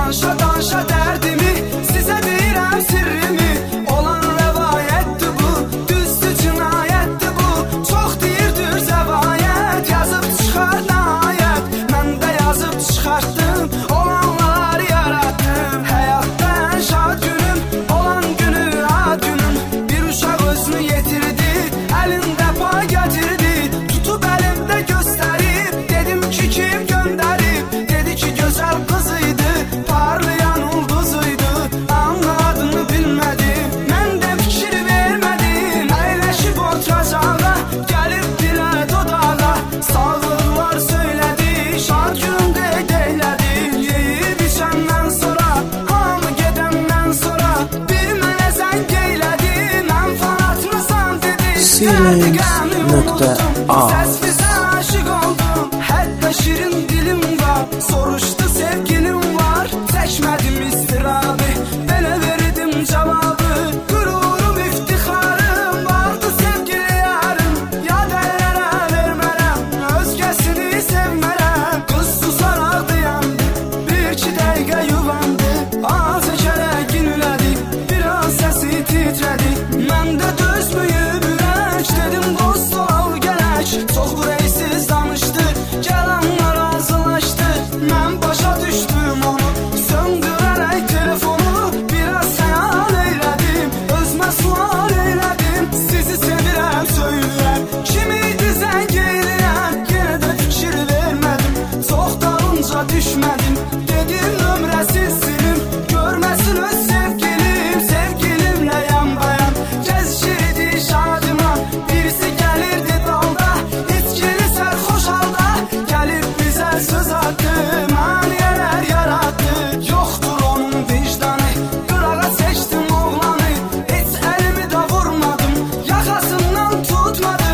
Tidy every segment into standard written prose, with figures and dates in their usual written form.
Danışa danışa dərdimi, sizə deyirəm sirrimi. Olan rəvayətdir bu, düzdür cinayətdir bu. Çox deyirdir zəvayət, yazıb çıxar nəhayət. Mən də yazıb çıxartdım, olanlar yaratdım. Həyatdan şad günüm, olan günü ad günüm. Bir uşaq özünü yetirdi, əlində pay gətirdi. Tutub əlimdə göstərib, dedim ki kim göndərib. Dedi ki gözəl qız idi, parlayan ulduzuydu. Amma adını bilmədim, mən də fikir vermədim. Əyləşib oturacağa, gəlib dilə dodağa. Sağlıqlar söylədi, şad gündə deylədi. Yeyib içəndən sonra, hamı gedəndən sonra, bir mənə zəng eylədi. Mən fanatmısan dedi, Feelings.a səs bizə aşıq oldum. Hətta şirin dilim var, soruşdu sevgilim var. Çəkmədim istirabı, belə verdim cavabı. Qürurum, iftixarım vardı sevgili yarım. Yad əllərə vermərəm, özgəsini sevmərəm. Qız susaraq dayandı, bir iki dəqiqə yuvandı. Az əkərək inlədi, biraz səsi titrədi. Mən də dözməyib ürək, dedim dost ol gələk. Çox ürəksiz danışdı, gəlanlar razılaşdı. Mən başa düşdüm onu, söndürərək telefonu. Biraz xəyal eylədim, özmə sual eylədim. Sizi sevirəm, söyləyəm, kim idi zəng eyləyən. Yenə də fikir vermədim, çox dalınca düşmədim. Dedim nömrəsiz silim, görməsin öz sevgilim. Sevgilimlə yan bayan, gəzişirdi şadıma. Birisi gəlirdi dalda, içkili sərxoş halda. Gəlib bizə söz attı, maniyələr yarattı. Yoxdur onun vicdanı, qırağa seçdim oğlanı. Heç əlimi də vurmadım, yaxasından tutmadım.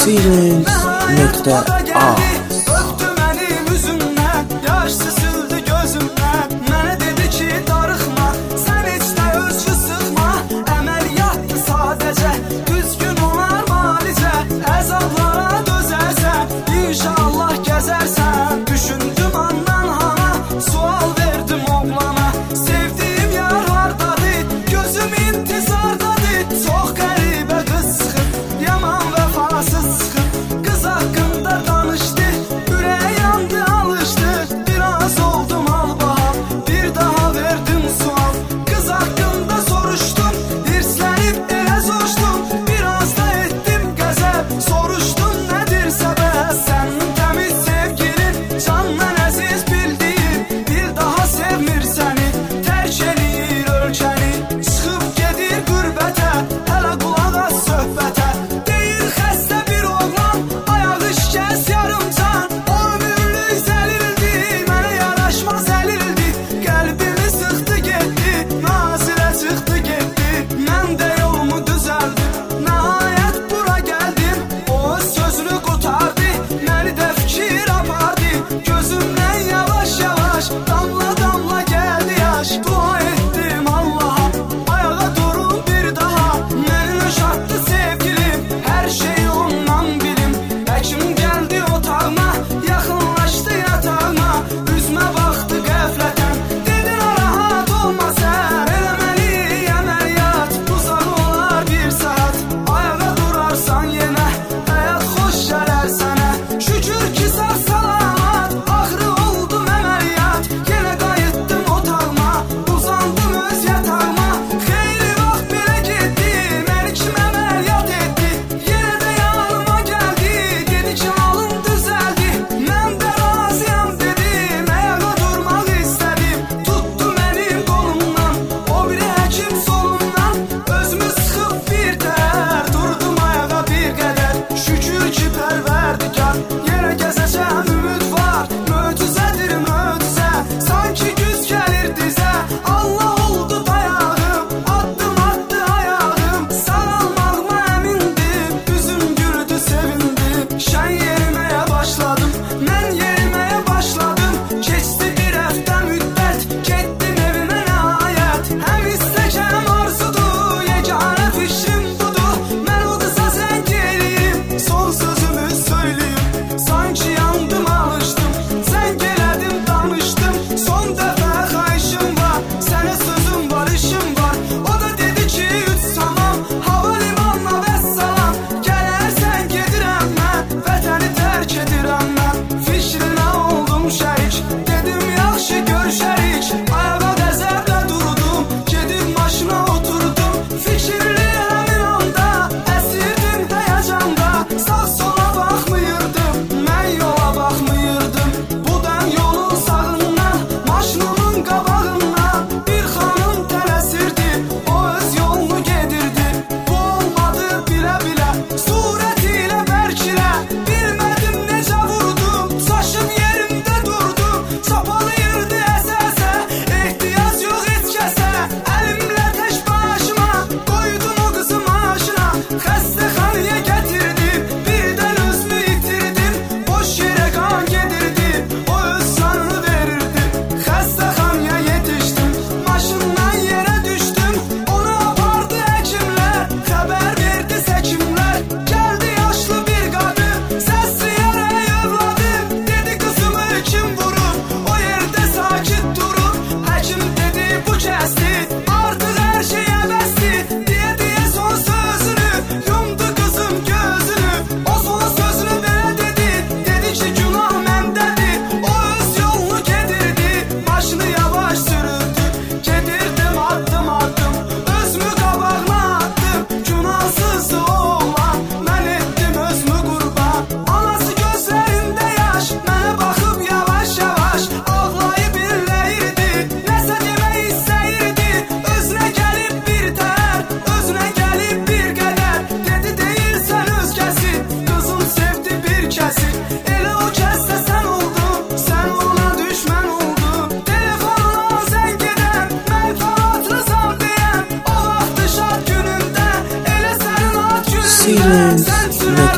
Feelings.a Öptü mənim üzümdən, yaş süzüldü gözümdən. Mənə dedi ki darıxma, sən heç də özgü sıxma. Əməliyyatdır sadəcə, düzgün olar malicə. Əzablara dözərsən, inşallah gəzərsən. Düşündüm andan hana, sual verdim oğlana. Sevdiyim yar hardadır, gözüm intizardadır. Çox qəribə qız çıxıb, yaman vəfasız çıxıb. Qız haqqında danışdı, ürəyə yandı alışdı. Biraz oldum albahal, bir daha verdim sual. Qız haqqında soruşdum, hirslənib elə coşdum. Biraz da etdim qəzəb, soruşdum nədir səbəb. Sənin təmiz sevgilin, candan əziz bildiyin, bir daha sevmir səni, tərk eləyir ölkəni. Çıxıb gedir qürbətə, hələ qulaq az söhbətə. Deyir xəstə bir oğlan, ayağı şikəs yarımcan. O ömürlük zəlildi, mənə yaraşmaz əlildi. Qəlbimi sıxdı getdi, Nazirə çıxdı getdi. Mən də yolumu düzəldim, nəhayət bura gəldim. O öz sözünü qutardı, məni də fikir apardı. Gözümdən yavaş yavaş, damla damla gəldi yaş. Dua etdim Allaha, ayağa durum bir daha. Məni yaşatdı sevgilim, hər şeyi ondan bilim. Həkim gəldi otağıma, yaxınlaşdı yatağıma. Üzmə baxdı qəflətən, dedi narahat olma sən. Eləməli əməliyyat, uzaq olar bir saat. Ayağa durarsan yenə, həyat xoş gələr sənə. Şükür ki sağ salamat, axırı oldum əməliyyat. Yenə qayıtdım otağıma, uzandım öz yatağıma. Xeyli vaxt belə getdi, məni kim əməliyyat etdi. Yenə də yanıma gəldi, dedi ki halım düzəldi. Mən də razıyam dedim, ayağa durmaq istədim. Tutdu mənim qolumdan, o biri həkim solumdan. Özümü sıxıb bir tər, durdum ayağa bir qədər. Şükür ki pərverdigar, yenə gəzəcəm ümid var. Möcüzədir möcüzə, sanki güz gəlir dizə. Allah oldu dayağım, addım attı ayağım. Sarılmağıma əmindim, üzüm gülüdü sevindim. Şən yeriməyə başladım, mən yeriməyə başladım. Keçdi bir həftə müddət, getdim evimə nəhayət. Həm istək həm arzudur, yeganə fikrim budur. Mən o qıza zəng eləyim, son sözümü söyləyim. Sanki yandım alışdım, zəng elədim danışdım. Son dəfə xahişim var, sənə sözüm var, işim var. O da dedi ki üç tamam, hava limanına vəssalam. Gələrsən gedirəm mən, vətəni tərk edirəm mən. Fikrinə oldum şərik, dedim yaxşı görüşərik. Ayağa qəzəblə durdum, gedib maşına oturdum. Fikirli həmin anda, əsirdim həyəcanda. Sağ sola baxmıyırdım, mən yola baxmıyırdım. Bu dəm yolun sağından, maşınımın qabağından bir xanım tələsirdi, o öz yolunu gedirdi. Bu olmadı bilə-bilə, surətilə bərkilə. Bilmədim necə vurdum, saçım yerimdə durdum. Çapalıyırdı əsə-əsə, ehtiyac yox heç kəsə. Əlimlə tək başıma, qoydum o qızı maşına. Xəstəxanaya gətirdim, birdən özümü itirdim. Boş yerə qan gedirdi, o öz canını verirdi. Xəstəxanaya yetişdim, maşından yerə düşdüm. Onu apardı həkimlər, xəbər verdi həkimlər. Gəldi yaşlı bir qadın, səsləyərək övladım. Dedi qızımı kim vurub, o yerdə sakit durub. Həkim dedi bu kəsdi, artıq hər şey əbəsdir. Deyə son sözünü, yumdu qızım gözünü. O son sözünü belə dedi, dedi ki günah məndədir. O öz yolunu gedirdi, başını yavaş sürürdü. Gedirdim addım addım, özümü qabağına attım. Günahsızdı o oğlan, mən etdim özümü qurban. Anası gözlərində yaş, mənə baxıb yavaş yavaş ağlayıb inləyirdi. Nəsə demək istəyirdi, özünə gəlib bir tər, özünə gəlib bir qədər. Dedi deyirsən özgəsi, qızım sevdi bir kəsi. Elə o kəsdə sən oldun, sən ona düşmən oldun. Telefonuna zəng edən, mənfaatını zam deyən. O vaxtı şad günündə, elə sənin ad günündə. Sən sürər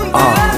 verən